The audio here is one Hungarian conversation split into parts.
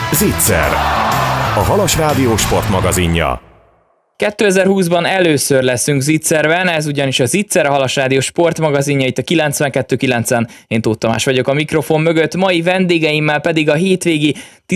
Zicser, a Halas Rádió sportmagazinja. 2020-ban először leszünk Zitzerben, ez ugyanis a Zicser, a Halas Rádió sportmagazinja, itt a 92.9-en. Én Tóth Tamás vagyok a mikrofon mögött, mai vendégeimmel pedig a hétvégi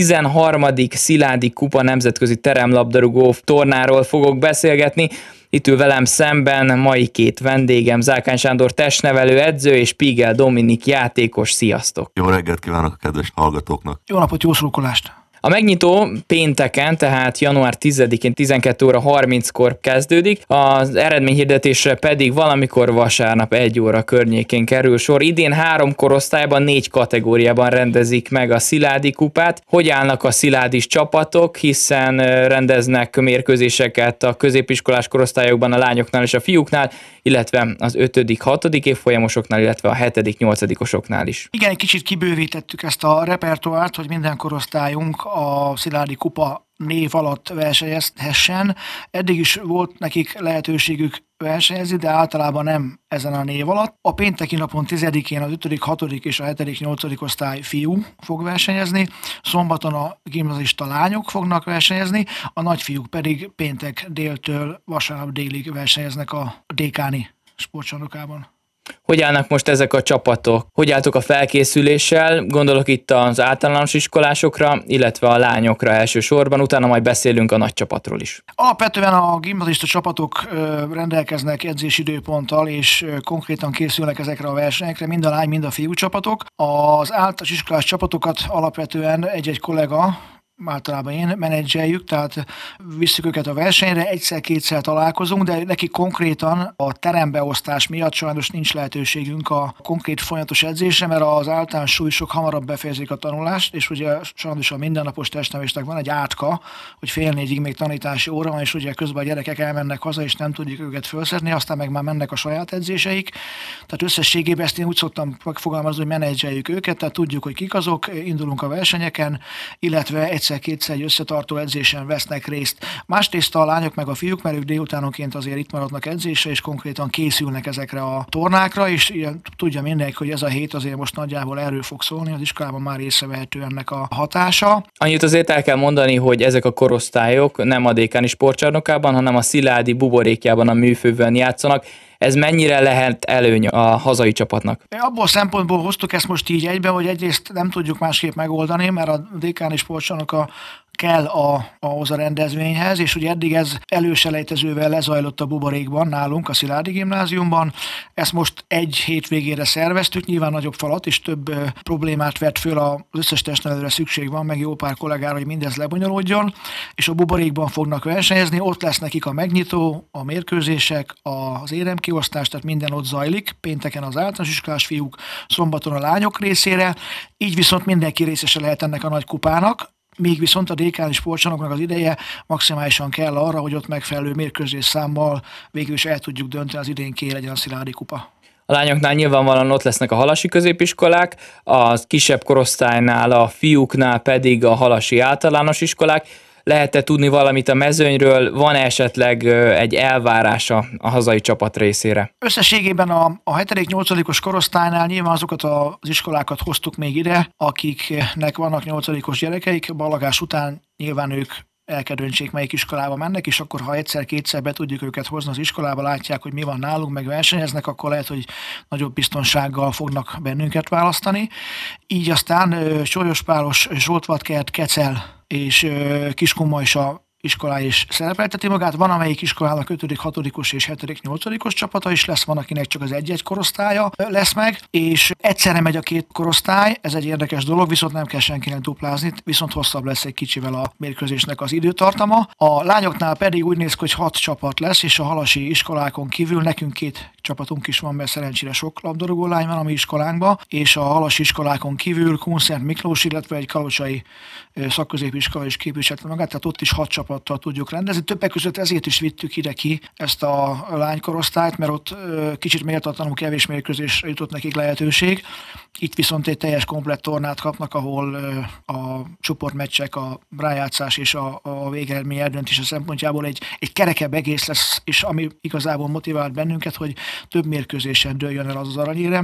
13. Szilády Kupa nemzetközi teremlabdarúgó tornáról fogok beszélgetni. Itt ül velem szemben mai két vendégem, Zákány Sándor testnevelő edző és Pígel Dominik játékos. Sziasztok! Jó reggelt kívánok a kedves hallgatóknak! Jó napot, jó szurkolást! A megnyitó pénteken, tehát január 10-én 12 óra 30-kor kezdődik, az eredményhirdetésre pedig valamikor vasárnap 1 óra környékén kerül sor. Idén 3 korosztályban, 4 kategóriában rendezik meg a Szilády Kupát. Hogy állnak a sziládis csapatok, hiszen rendeznek mérkőzéseket a középiskolás korosztályokban a lányoknál és a fiúknál, illetve az 5.-6. évfolyamosoknál, illetve a 7.-8-osoknál is. Igen, egy kicsit kibővítettük ezt a repertoárt, hogy minden korosztályunk a Szilády Kupa név alatt versenyezhessen. Eddig is volt nekik lehetőségük versenyezni, de általában nem ezen a név alatt. A pénteki napon 10-én az 5., 6. és a 7., 8. osztály fiú fog versenyezni, szombaton a gimnazista lányok fognak versenyezni, a nagyfiúk pedig péntek déltől vasárnap délig versenyeznek a Dékáni sportcsarnokában. Hogy állnak most ezek a csapatok? Hogy álltok a felkészüléssel? Gondolok itt az általános iskolásokra, illetve a lányokra elsősorban, utána majd beszélünk a nagy csapatról is. Alapvetően a gimnazista csapatok rendelkeznek edzésidőponttal, és konkrétan készülnek ezekre a versenyekre, mind a lány, mind a fiú csapatok. Az általános iskolás csapatokat alapvetően egy-egy kollega, általában én menedzseljük, tehát visszük őket a versenyre, egyszer-kétszer találkozunk, de neki konkrétan a terembeosztás miatt sajnos nincs lehetőségünk a konkrét folyamatos edzésre, mert az általános súlyosok hamarabb befejezik a tanulást, és ugye sajnos a mindennapos testnevelésnek van egy átka, hogy 3:30 még tanítási óra van, és ugye közben a gyerekek elmennek haza, és nem tudjuk őket felszedni, aztán meg már mennek a saját edzéseik. Tehát összességében ezt én úgy szoktam megfogalmazni, hogy menedzseljük őket, tehát tudjuk, hogy kik azok, indulunk a versenyeken, illetve egyszer-kétszer egy összetartó edzésen vesznek részt. Másrészt a lányok meg a fiúk, mert ők délutánonként azért itt maradnak edzésre, és konkrétan készülnek ezekre a tornákra, és ilyen, tudja mindenki, hogy ez a hét azért most nagyjából erről fog szólni, az iskolában már észrevehető ennek a hatása. Annyit azért el kell mondani, hogy ezek a korosztályok nem a Dékáni sportcsarnokában, hanem a Szilády buborékjában, a műfővön játszanak. Ez mennyire lehet előny a hazai csapatnak? Abból a szempontból hoztuk ezt most így egybe, hogy egyrészt nem tudjuk másképp megoldani, mert a Dékáni sportcsarnoka kell ahhoz a rendezvényhez, és ugye eddig ez előselejtezővel lezajlott a buborékban nálunk, a Szilády gimnáziumban. Ezt most egy hétvégére szerveztük, nyilván nagyobb falat és több problémát vett föl, az összes testnevelőre szükség van, meg jó pár kollégára, hogy mindez lebonyolódjon, és a buborékban fognak versenyezni, ott lesz nekik a megnyitó, a mérkőzések, az éremkiosztás, tehát minden ott zajlik, pénteken az általános iskolás fiúk, szombaton a lányok részére, így viszont mindenki részese lehet ennek a nagy kupának. Még viszont a Dékáni sportcsarnoknak az ideje maximálisan kell arra, hogy ott megfelelő mérkőzés számmal végül is el tudjuk dönteni, az idén ki legyen a Szilády Kupa. A lányoknál nyilvánvalóan ott lesznek a halasi középiskolák, a kisebb korosztálynál, a fiúknál pedig a halasi általános iskolák. Lehet-e tudni valamit a mezőnyről? Van esetleg egy elvárása a hazai csapat részére? Összességében a 7.-8. korosztálynál nyilván azokat az iskolákat hoztuk még ide, akiknek vannak 8. gyerekeik, ballagás után nyilván ők el kell döntsék, melyik iskolába mennek, és akkor ha egyszer-kétszer be tudjuk őket hozni az iskolába, látják, hogy mi van nálunk, meg versenyeznek, akkor lehet, hogy nagyobb biztonsággal fognak bennünket választani. Így aztán Sólyospálos, Zsoltvatkert, Kecel és Kiskunmajsa iskola is szerepelteti magát. Van, amelyik iskolának 5., 6. és 7., 8. csapata is lesz, van, akinek csak az egy-egy korosztálya lesz meg, és egyszerre megy a 2 korosztály, ez egy érdekes dolog, viszont nem kell senkinek duplázni, viszont hosszabb lesz egy kicsivel a mérkőzésnek az időtartama. A lányoknál pedig úgy néz ki, hogy 6 csapat lesz, és a halasi iskolákon kívül nekünk 2 csapatunk is van, mert szerencsére sok labdarúgó lány van a mi iskolánkban, és a halasi iskolákon kívül Kunszent Miklós, illetve egy kalocsai szakközépiskola is képviselte magát, tehát ott is 6 csapattal tudjuk rendezni. Többek között ezért is vittük ide ki ezt a lánykorosztályt, mert ott kicsit méltatlanul kevés mérkőzésre jutott nekik lehetőség. Itt viszont egy teljes komplett tornát kapnak, ahol a csoportmeccsek, a rájátszás és a végeredmény eldöntése szempontjából egy kerekebb egész lesz, és ami igazából motivált bennünket, hogy több mérkőzésen dőljön el az aranyérem,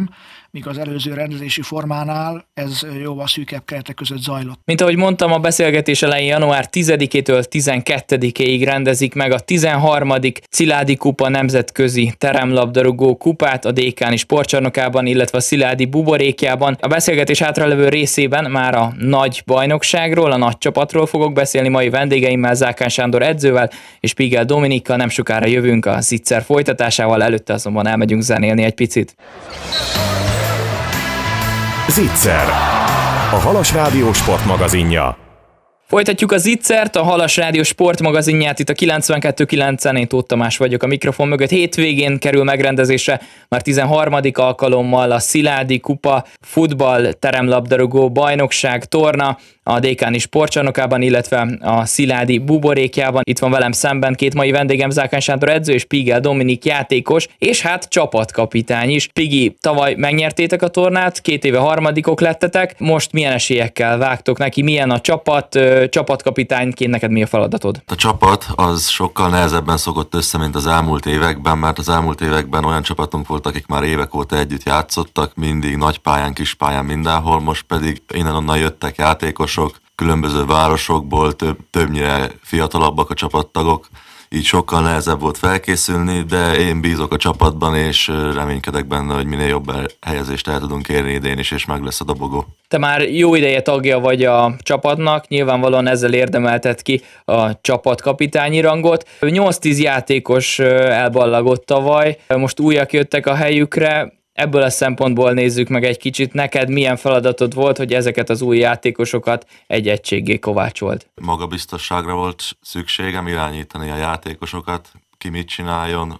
míg az előző rendezési formánál ez jóval szűkebb keretek között zajlott. Mint ahogy mondtam, a beszélgetés elején január 10-től 12-ig rendezik meg a 13. Sziládi Kupa nemzetközi teremlabdarúgó kupát a Dékáni sportcsarnokában, illetve a Sziládi buborékjában. A beszélgetés hátralevő részében már a nagy bajnokságról, a nagy csapatról fogok beszélni mai vendégeimmel, Zákán Sándor edzővel és Pigel Dominikkal. Nem sokára jövünk a Zicser folytatásával, előtte azonban elmegyünk zenélni egy picit. Zicser, a Halas Rádió sportmagazinja. Folytatjuk a Zicsert, a Halas Rádió sportmagazinját, itt a 92.9-en, én Tóth Tamás vagyok a mikrofon mögött. Hétvégén kerül megrendezésre már 13. alkalommal a Sziládi Kupa futball teremlabdarúgó bajnokság torna a Dékáni sportcsarnokában, illetve a Sziládi buborékjában. Itt van velem szemben két mai vendégem, Zákán Sándor edző és Pigel Dominik játékos, és hát csapatkapitány is. Pigi, tavaly megnyertétek a tornát, 2 éve harmadikok lettetek, most milyen esélyekkel vágtok neki, milyen a csapat, csapatkapitányként neked mi a feladatod? A csapat az sokkal nehezebben szokott össze, mint az elmúlt években, mert az elmúlt években olyan csapatunk volt, akik már évek óta együtt játszottak, mindig nagy pályán, kis pályán, mindenhol, most pedig innen-onnan jöttek játékosok, különböző városokból, többnyire fiatalabbak a csapattagok, így sokkal nehezebb volt felkészülni, de én bízok a csapatban, és reménykedek benne, hogy minél jobb helyezést el tudunk érni idén is, és meg lesz a dobogó. Te már jó ideje tagja vagy a csapatnak, nyilvánvalóan ezzel érdemelted ki a csapatkapitányi rangot. 8-10 játékos elballagott tavaly, most újak jöttek a helyükre. Ebből a szempontból nézzük meg egy kicsit, neked milyen feladatod volt, hogy ezeket az új játékosokat egy egységgé kovácsold? Magabiztosságra volt szükségem, irányítani a játékosokat, ki mit csináljon,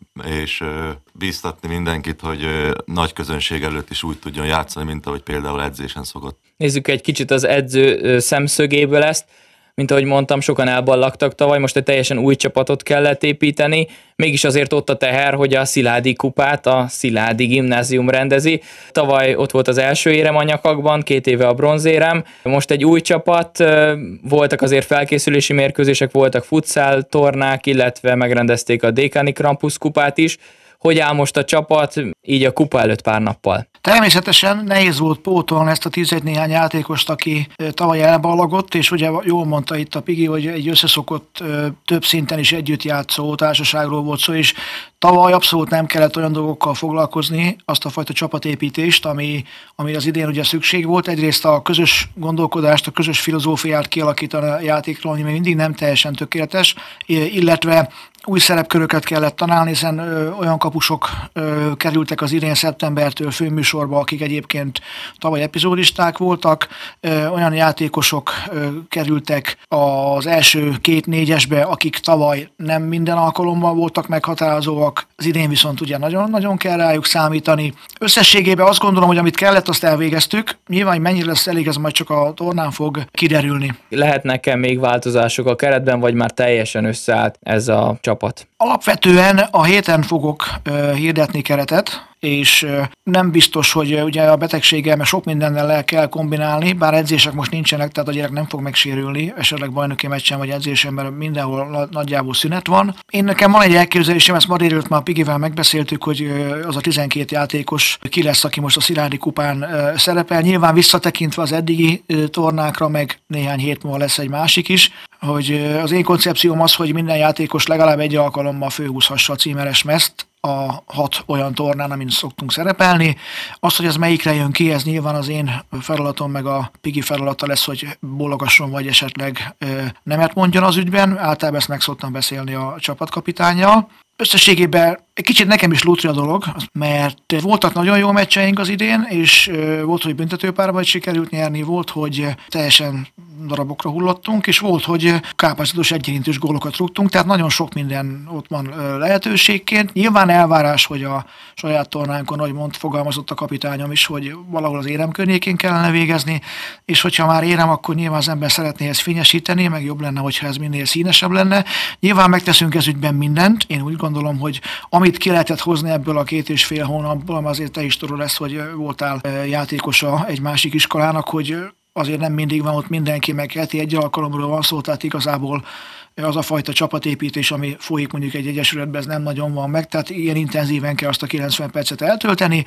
és bíztatni mindenkit, hogy nagy közönség előtt is úgy tudjon játszani, mint ahogy például edzésen szokott. Nézzük egy kicsit az edző szemszögéből ezt. Mint ahogy mondtam, sokan elballagtak tavaly, most egy teljesen új csapatot kellett építeni, mégis azért ott a teher, hogy a Sziládi Kupát a Sziládi Gimnázium rendezi. Tavaly ott volt az első érem a nyakakban, 2 éve a bronzérem, most egy új csapat, voltak azért felkészülési mérkőzések, voltak futsal tornák, illetve megrendezték a Dékáni Krampus kupát is. Hogy áll most a csapat így a kupa előtt pár nappal? Természetesen nehéz volt pótolni ezt a 11 néhány játékost, aki tavaly elballagott, és ugye jól mondta itt a Pigi, hogy egy összeszokott, több szinten is együtt játszó társaságról volt szó, és tavaly abszolút nem kellett olyan dolgokkal foglalkozni, azt a fajta csapatépítést, ami az idén ugye szükség volt. Egyrészt a közös gondolkodást, a közös filozófiát kialakítani a játékról, ami még mindig nem teljesen tökéletes, illetve új szerepköröket kellett találni, hiszen olyan kapusok kerültek az idén szeptembertől főműsorba, akik egyébként tavaly epizódisták voltak, olyan játékosok kerültek az első 2-4-esbe, akik tavaly nem minden alkalommal voltak meghatározóak, az idén viszont ugye nagyon-nagyon kell rájuk számítani. Összességében azt gondolom, hogy amit kellett, azt elvégeztük. Nyilván, hogy mennyire lesz elég, ez majd csak a tornán fog kiderülni. Lehet nekem még változások a keretben, vagy már teljesen összeállt ez a csapat? Alapvetően a héten fogok hirdetni keretet, és nem biztos, hogy ugye a betegséggel, mert sok mindennel le kell kombinálni, bár edzések most nincsenek, tehát a gyerek nem fog megsérülni, esetleg bajnoki meccsen vagy edzésen, mert mindenhol nagyjából szünet van. Nekem van egy elképzelésem, ezt ma délelőtt már Pigivel megbeszéltük, hogy az a 12 játékos ki lesz, aki most a Sziládi Kupán szerepel. Nyilván visszatekintve az eddigi tornákra, meg néhány hét múlva lesz egy másik is, hogy az én koncepcióm az, hogy minden játékos legalább egy alkalommal főhúzhassa a címeres mezt a 6 olyan tornán, amin szoktunk szerepelni. Azt, hogy ez melyikre jön ki, ez nyilván az én feladatom, meg a Pigi feladata lesz, hogy bólogasson, vagy esetleg nemet mondjon az ügyben. Általában ezt meg szoktam beszélni a csapatkapitánnyal. Összességében egy kicsit nekem is lútri a dolog, mert voltak nagyon jó meccseink az idén, és volt, hogy büntetőpárban is sikerült nyerni, volt, hogy teljesen darabokra hullottunk, és volt, hogy kápázatos egyérintős gólokat rúgtunk, tehát nagyon sok minden ott van lehetőségként. Nyilván elvárás, hogy a saját tornánkon, ahogy fogalmazott a kapitányom is, hogy valahol az érem környékén kellene végezni, és hogyha már érem, akkor nyilván az ember szeretné ezt fényesíteni, meg jobb lenne, hogyha ez minél színesebb lenne. Nyilván megteszünk ez ügyben mindent. Én úgy gondolom, hogy amit ki lehetett hozni ebből a 2,5 hónapból, azért te is tudod ezt, hogy voltál játékosa egy másik iskolának, hogy azért nem mindig van ott mindenki, meg heti egy alkalomról van szó, tehát igazából az a fajta csapatépítés, ami folyik mondjuk egy egyesületben, ez nem nagyon van meg, tehát ilyen intenzíven kell azt a 90 percet eltölteni.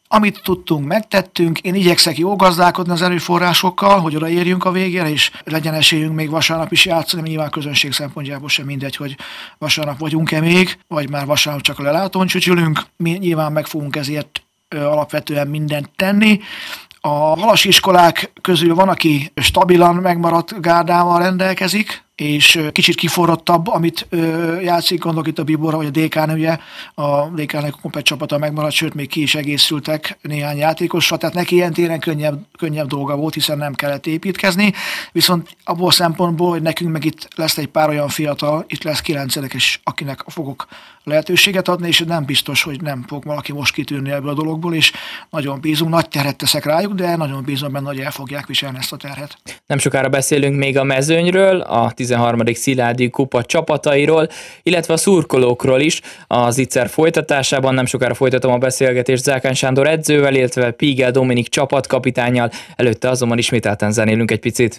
Amit tudtunk, megtettünk. Én igyekszek jó gazdálkodni az erőforrásokkal, hogy odaérjünk a végére, és legyen esélyünk még vasárnap is játszani, mert nyilván közönség szempontjából sem mindegy, hogy vasárnap vagyunk-e még, vagy már vasárnap csak a lelátón csücsülünk. Mi nyilván meg fogunk ezért alapvetően mindent tenni. A halasi iskolák közül van, aki stabilan megmaradt gárdával rendelkezik, és kicsit kiforrottabb, amit játszik, gondolok itt a Biborra, vagy a DK-n, ugye, a DK-nek komplet csapata megmaradt, sőt, még ki is egészültek néhány játékosra, tehát neki ilyen téren könnyebb dolga volt, hiszen nem kellett építkezni, viszont abból szempontból, hogy nekünk meg itt lesz egy pár olyan fiatal, itt lesz 9-es, akinek fogok lehetőséget adni, és nem biztos, hogy nem fog valaki most kitűnni ebből a dologból, és nagyon bízunk, nagy terhet teszek rájuk, de nagyon bízom benne, hogy el fogják viselni ezt a terhet. Nem sokára beszélünk még a mezőnyről, a 13. Szilágyi kupa csapatairól, illetve a szurkolókról is. Az Zicser folytatásában nem sokára folytatom a beszélgetést Zákán Sándor edzővel, illetve Pígel Dominik csapatkapitánnyal, előtte azonban ismételten zenélünk egy picit.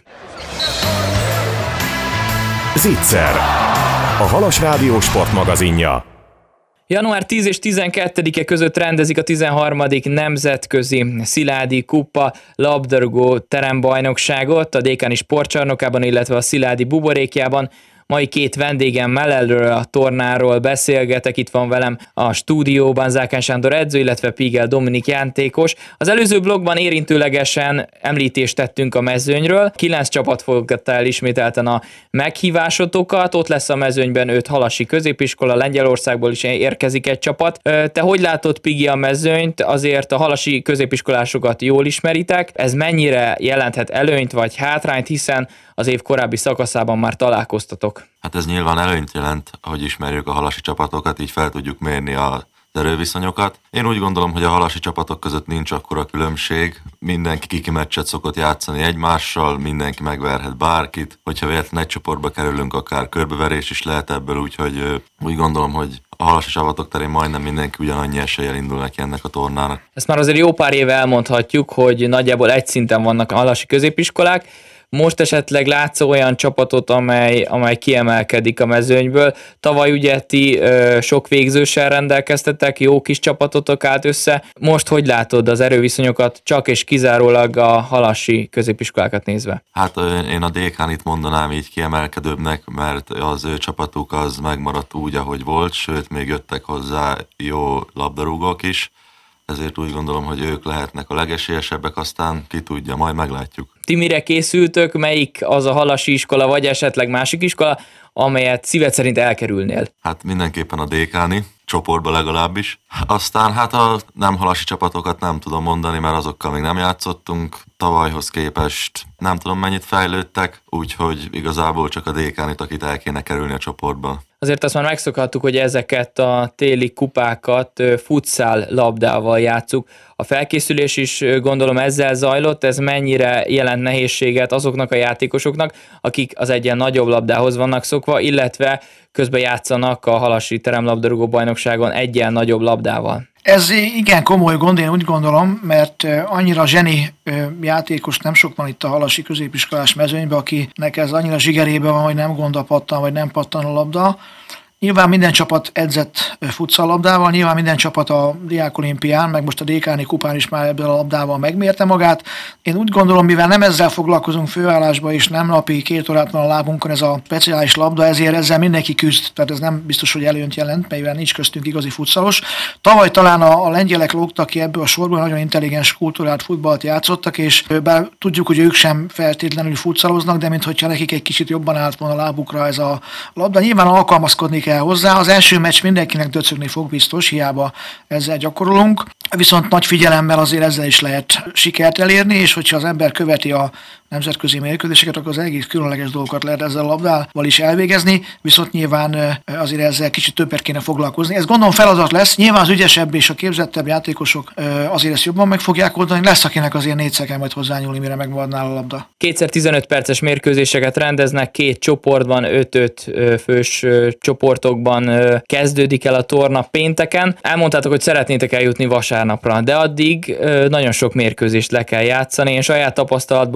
Zicser, a Halas Rádió sportmagazinja. Január 10 és 12-e között rendezik a 13. nemzetközi Szilágyi kupa labdarúgó terembajnokságot a Dékáni sportcsarnokában, illetve a Szilágyi buborékjában. Mai két vendégemmel erről a tornáról beszélgetek, itt van velem a stúdióban Zákán Sándor edző, illetve Pígel Dominik játékos. Az előző blogban érintőlegesen említést tettünk a mezőnyről, 9 csapat fogadta el ismételten a meghívásotokat, ott lesz a mezőnyben 5 halasi középiskola, Lengyelországból is érkezik egy csapat. Te hogy látod, Pigi, a mezőnyt? Azért a halasi középiskolásokat jól ismeritek, ez mennyire jelenthet előnyt vagy hátrányt, hiszen az év korábbi szakaszában már találkoztatok? Hát ez nyilván előnyt jelent, hogy ismerjük a halasi csapatokat, így fel tudjuk mérni az erőviszonyokat. Én úgy gondolom, hogy a halasi csapatok között nincs akkora különbség. Mindenki kiki meccset szokott játszani egymással, mindenki megverhet bárkit. Hogyha véletlenül egy csoportba kerülünk, akár körbeverés is lehet ebből, úgyhogy úgy gondolom, hogy a halasi csapatok terén majdnem mindenki ugyanannyi eséllyel indul neki ennek a tornának. Ezt már azért jó pár éve elmondhatjuk, hogy nagyjából egy szinten vannak a halasi középiskolák. Most esetleg látsz olyan csapatot, amely kiemelkedik a mezőnyből. Tavaly ugye ti sok végzőssel rendelkeztetek, jó kis csapatotok állt össze. Most hogy látod az erőviszonyokat csak és kizárólag a halasi középiskolákat nézve? Hát én a DK-t mondanám így kiemelkedőbbnek, mert az ő csapatuk az megmaradt úgy, ahogy volt, sőt még jöttek hozzá jó labdarúgók is. Ezért úgy gondolom, hogy ők lehetnek a legesélyesebbek, aztán ki tudja, majd meglátjuk. Ti mire készültök, melyik az a halasi iskola, vagy esetleg másik iskola, amelyet szíved szerint elkerülnél? Hát mindenképpen a DK-ni, csoportba legalábbis. Aztán hát a nem halasi csapatokat nem tudom mondani, mert azokkal még nem játszottunk. Tavalyhoz képest nem tudom mennyit fejlődtek, úgyhogy igazából csak a DK-nit, akit el kéne kerülni a csoportba. Azért azt már megszokhattuk, hogy ezeket a téli kupákat futszál labdával játsszuk. A felkészülés is gondolom ezzel zajlott, ez mennyire jelent nehézséget azoknak a játékosoknak, akik az egyen nagyobb labdához vannak szokva, illetve közben játszanak a halasi teremlabdarúgó bajnokságon egyen nagyobb labdával. Ez igen komoly gond, én úgy gondolom, mert annyira zseni játékos nem sok van itt a halasi középiskolás mezőnyben, akinek ez annyira zsigerében van, hogy nem gond a pattan, vagy nem pattan a labda. Nyilván minden csapat edzett futszallabdával, nyilván minden csapat a Diák Olimpián, meg most a DK-ni kupán is már ebből a labdával megmérte magát. Én úgy gondolom, mivel nem ezzel foglalkozunk főállásban, és nem napi 2 órát van a lábunkon ez a speciális labda, ezért ezzel mindenki küzd. Tehát ez nem biztos, hogy előnyt jelent, mivel nincs köztünk igazi futszalos. Tavaly talán a lengyelek lógtak ki ebből a sorból, nagyon intelligens, kultúrált futballt játszottak, és bár tudjuk, hogy ők sem feltétlenül futszaloznak, de minthogyha nekik egy kicsit jobban állt volna a lábukra ez a labda. Nyilván alkalmazkodni kell hozzá. Az első meccs mindenkinek döcögni fog biztos, hiába ezzel gyakorolunk. Viszont nagy figyelemmel azért ezzel is lehet sikert elérni, és hogyha az ember követi a nemzetközi mérkőzéseket, akkor az egész különleges dolgokat lehet ezzel a labdával is elvégezni, viszont nyilván azért ezzel kicsit többet kéne foglalkozni. Ez gondolom feladat lesz, nyilván az ügyesebb és a képzettebb játékosok azért ezt jobban meg fogják oldani, lesz akinek azért 4 kell majd hozzányúlni, mire megmaradná a labda. 2x15 perces mérkőzéseket rendeznek, 2 csoportban, 5-5 fős csoportokban kezdődik el a torna pénteken. Elmondtátok, hogy szeretnétek eljutni vasárnapra, de addig nagyon sok mérkőzést le kell játszani. Én saját tapasztalatból mondom, hogy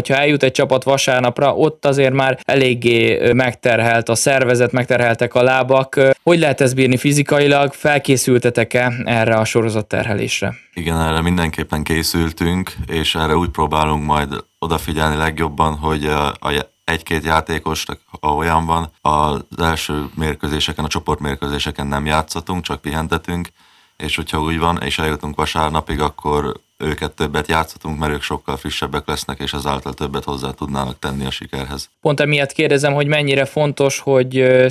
hogyha eljut egy csapat vasárnapra, ott azért már eléggé megterhelt a szervezet, megterheltek a lábak. Hogy lehet ezt bírni fizikailag? Felkészültetek-e erre a sorozatterhelésre? Igen, erre mindenképpen készültünk, és erre úgy próbálunk majd odafigyelni legjobban, hogy egy-két játékos, olyan van, az első mérkőzéseken, a csoportmérkőzéseken nem játszhatunk, csak pihentetünk, és hogyha úgy van, és eljutunk vasárnapig, akkor őket többet játszhatunk, mert ők sokkal frissebbek lesznek, és ezáltal többet hozzá tudnának tenni a sikerhez. Pont emiatt kérdezem, hogy mennyire fontos, hogy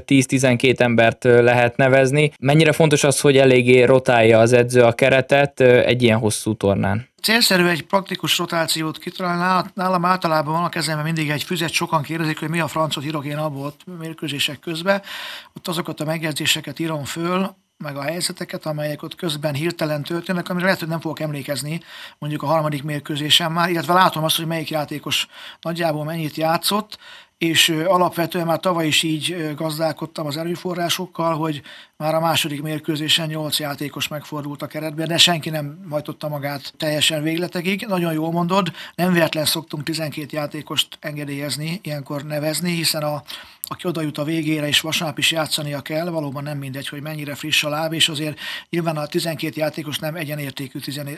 10-12 embert lehet nevezni. Mennyire fontos az, hogy eléggé rotálja az edző a keretet egy ilyen hosszú tornán? Célszerű egy praktikus rotációt kitalálni. Nálam általában van a kezemben mindig egy füzet, sokan kérdezik, hogy mi a francot írok én abból mérkőzések közben. Ott azokat a megjegyzéseket írom föl, meg a helyzeteket, amelyek ott közben hirtelen történnek, amire lehet, hogy nem fogok emlékezni mondjuk a harmadik mérkőzésen már, illetve látom azt, hogy melyik játékos nagyjából mennyit játszott, és alapvetően már tavaly is így gazdálkodtam az erőforrásokkal, hogy már a második mérkőzésen 8 játékos megfordult a keretben, de senki nem hajtotta magát teljesen végletekig. Nagyon jól mondod, nem véletlen szoktunk 12 játékost engedélyezni, ilyenkor nevezni, hiszen aki oda jut a végére és vasárnap is játszania kell, valóban nem mindegy, hogy mennyire friss a láb, és azért nyilván a 12 játékos nem egyenértékű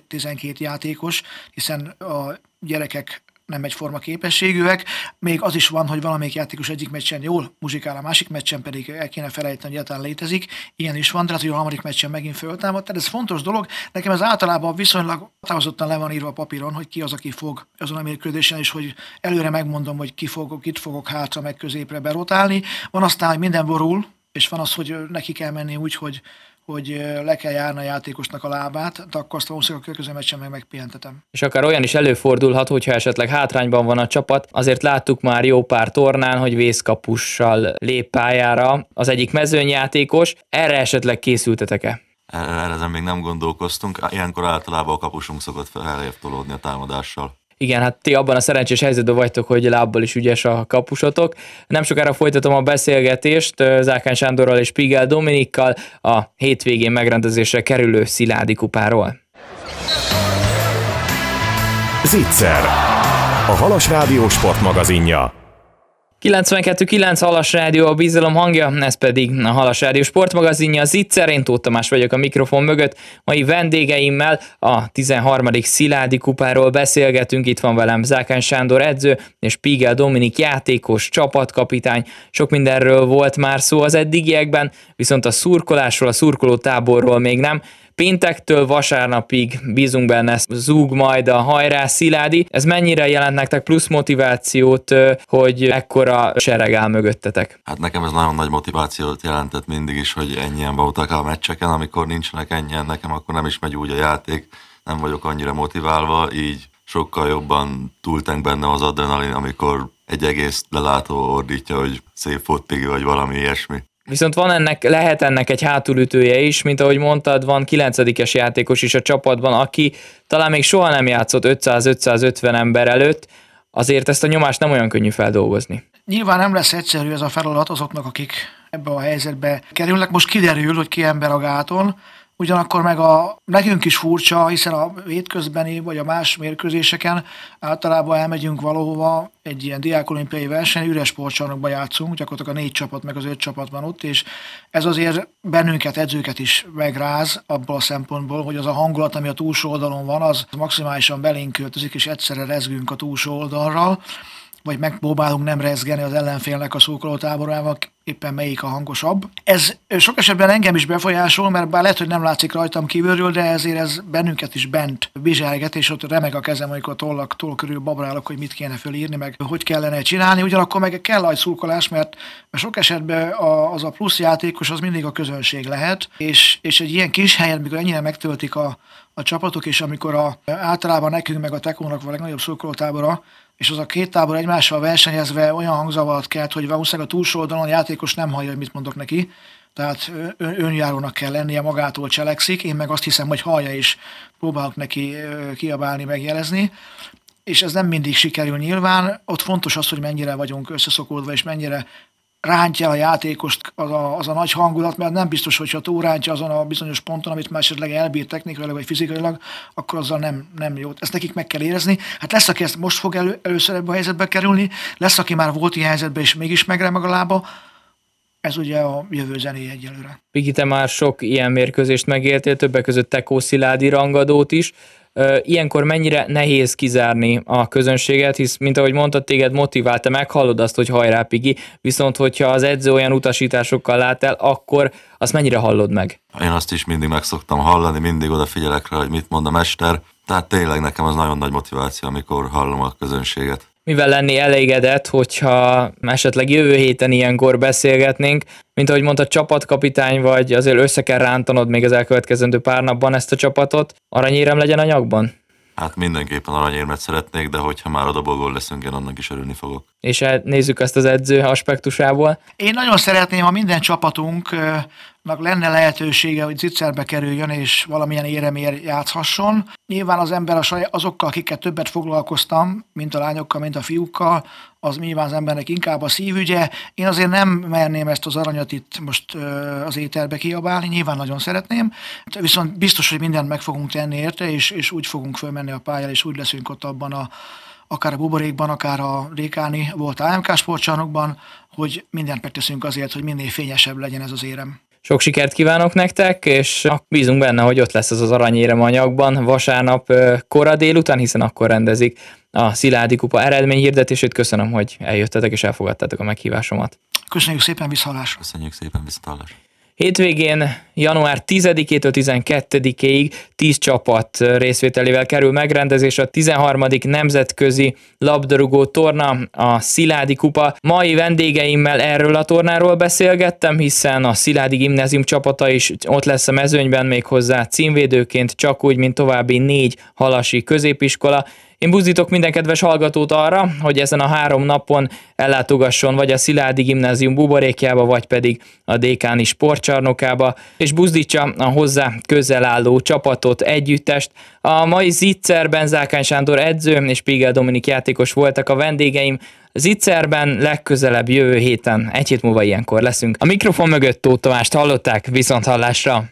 12 játékos, hiszen a gyerekek nem egyforma képességűek. Még az is van, hogy valamelyik játékos egyik meccsen jól muzsikál, a másik meccsen pedig el kéne felejteni, hogy egyáltalán létezik. Ilyen is van, tehát hogy a harmadik meccsen megint föltámad. Tehát ez fontos dolog. Nekem ez általában viszonylag határozottan le van írva a papíron, hogy ki az, aki fog azon a mérkőzésen, és hogy előre megmondom, hogy kit fogok hátra meg középre berotálni. Van aztán, hogy minden borul, és van az, hogy neki kell menni úgy, hogy le kell járni a játékosnak a lábát, de akkor azt valószínűleg a következő meccsen megpihentetem. És akár olyan is előfordulhat, hogyha esetleg hátrányban van a csapat, azért láttuk már jó pár tornán, hogy vészkapussal lép pályára az egyik mezőnyjátékos. Erre esetleg készültetek-e? Erre még nem gondolkoztunk, ilyenkor általában a kapusunk szokott feljebb tolódni a támadással. Igen, hát ti abban a szerencsés helyzetben vagytok, hogy lábbal is ügyes a kapusotok. Nem sokára folytatom a beszélgetést Zákány Sándorral és Pigel Dominikkal a hétvégén megrendezésre kerülő Sziládi kupáról. Zicser, a Halas Rádió sportmagazinja. 92.9 Halas Rádió a bizalom hangja, ez pedig a Halas Rádió sportmagazinja, a Zicser, én Tóth Tamás vagyok a mikrofon mögött. Mai vendégeimmel a 13. Sziládi kupáról beszélgetünk, itt van velem Zákány Sándor edző, és Pigel Dominik játékos, csapatkapitány. Sok mindenről volt már szó az eddigiekben, viszont a szurkolásról, a szurkolótáborról még nem. Péntektől vasárnapig bízunk benne, zúg majd a hajrá Sziládi. Ez mennyire jelent nektek plusz motivációt, hogy ekkora sereg áll mögöttetek? Hát nekem ez nagyon nagy motivációt jelentett mindig is, hogy ennyien voltak a meccseken, amikor nincsenek ennyien nekem, akkor nem is megy úgy a játék, nem vagyok annyira motiválva, így sokkal jobban túltenk benne az adrenalin, amikor egy egész lelátó ordítja, hogy szép volt Pigi, vagy valami ilyesmi. Viszont lehet ennek egy hátulütője is, mint ahogy mondtad, van 9-es játékos is a csapatban, aki talán még soha nem játszott 500-550 ember előtt, azért ezt a nyomást nem olyan könnyű feldolgozni. Nyilván nem lesz egyszerű ez a feladat azoknak, akik ebbe a helyzetbe kerülnek. Most kiderül, hogy ki ember a gáton, ugyanakkor meg nekünk is furcsa, hiszen a hétközbeni vagy a más mérkőzéseken általában elmegyünk valahova, egy ilyen diákolimpiai verseny, üres sportcsarnokba játszunk, gyakorlatilag a 4 csapat meg az 5 csapat van ott, és ez azért bennünket, edzőket is megráz abból a szempontból, hogy az a hangulat, ami a túlsó oldalon van, az maximálisan belénk költözik, és egyszerre rezgünk a túlsó oldalral, vagy megpróbálunk nem rezgeni az ellenfélnek a szurkolótáborával, éppen melyik a hangosabb. Ez sok esetben engem is befolyásol, mert bár lehet, hogy nem látszik rajtam kívülről, de ezért ez bennünket is bent bizselget, és ott remeg a kezem, amikor toll körül babrálok, hogy mit kéne fölírni, meg hogy kellene csinálni. Ugyanakkor meg kell egy szurkolás, mert sok esetben az a plusz játékos az mindig a közönség lehet, és egy ilyen kis helyen, mikor ennyire megtöltik a csapatok, és amikor általában nekünk meg a Tekónak a legnagyobb szurkolótábora, és az a két tábor egymással versenyezve olyan hangzavart kelt, hogy valószínűleg a túlsó oldalon a játékos nem hallja, hogy mit mondok neki, tehát önjárónak kell lennie, magától cselekszik, én meg azt hiszem, hogy hallja és próbálok neki kiabálni, megjelezni, és ez nem mindig sikerül nyilván, ott fontos az, hogy mennyire vagyunk összeszokódva, és mennyire rántja a játékost az a nagy hangulat, mert nem biztos, hogyha túlrántja azon a bizonyos ponton, amit már esetleg elbír technikailag vagy fizikailag, akkor azzal nem jó. Ezt nekik meg kell érezni. Hát lesz, aki ezt most fog először ebbe a helyzetbe kerülni, lesz, aki már volt ilyen helyzetben, és mégis megremeg a lába. Ez ugye a jövő zenéje egyelőre. Piki, te már sok ilyen mérkőzést megéltél, többek között Tekó Sziládi rangadót is. Ilyenkor mennyire nehéz kizárni a közönséget, hisz, mint ahogy mondtad, téged motivál, te meghallod azt, hogy hajrá Piki, viszont hogyha az edző olyan utasításokkal lát el, akkor azt mennyire hallod meg? Én azt is mindig meg szoktam hallani, mindig odafigyelek rá, hogy mit mond a mester, tehát tényleg nekem az nagyon nagy motiváció, amikor hallom a közönséget. Mivel lenni elégedett, hogyha esetleg jövő héten ilyenkor beszélgetnénk, mint ahogy mondta, csapatkapitány vagy, azért össze kell rántanod még az elkövetkezendő pár napban ezt a csapatot, aranyérem legyen a nyakban? Hát mindenképpen aranyérmet szeretnék, de hogyha már a dobogón leszünk, én annak is örülni fogok. És nézzük ezt az edző aspektusából. Én nagyon szeretném, ha minden csapatunknak lenne lehetősége, hogy Zitzerbe kerüljön, és valamilyen éremér játszhasson. Nyilván az ember azokkal, akikkel többet foglalkoztam, mint a lányokkal, mint a fiúkkal, az nyilván az embernek inkább a szívügye. Én azért nem merném ezt az aranyat itt most az éterbe kiabálni, nyilván nagyon szeretném, viszont biztos, hogy mindent meg fogunk tenni érte, és úgy fogunk fölmenni a pályára, és úgy leszünk ott abban akár a buborékban, akár a Rékáni volt AMK sportcsarnokban, hogy mindent megteszünk azért, hogy minél fényesebb legyen ez az érem. Sok sikert kívánok nektek, és bízunk benne, hogy ott lesz az aranyérem a nyakban vasárnap kora délután, hiszen akkor rendezik a Sziládi Kupa eredményhirdetését. Köszönöm, hogy eljöttetek és elfogadtátok a meghívásomat. Köszönjük szépen, viszontlátásra. Köszönjük szépen, viszontlátásra. Hétvégén január 10-től 12-ig 10 csapat részvételével kerül megrendezésre a 13. nemzetközi labdarúgó torna, a Sziládi Kupa. Mai vendégeimmel erről a tornáról beszélgettem, hiszen a Sziládi Gimnázium csapata is ott lesz a mezőnyben, méghozzá címvédőként, csak úgy, mint további 4 halasi középiskola. Én buzdítok minden kedves hallgatót arra, hogy ezen a 3 napon ellátogasson vagy a Sziládi Gimnázium buborékjába, vagy pedig a Dékáni sportcsarnokába, és buzdítsa a hozzá közel álló csapatot, együttest. A mai Zitzerben Zákány Sándor edző és Pigel Dominik játékos voltak a vendégeim. Zitzerben legközelebb jövő héten, 1 hét múlva ilyenkor leszünk. A mikrofon mögött Tóth Tamást hallották, viszont hallásra!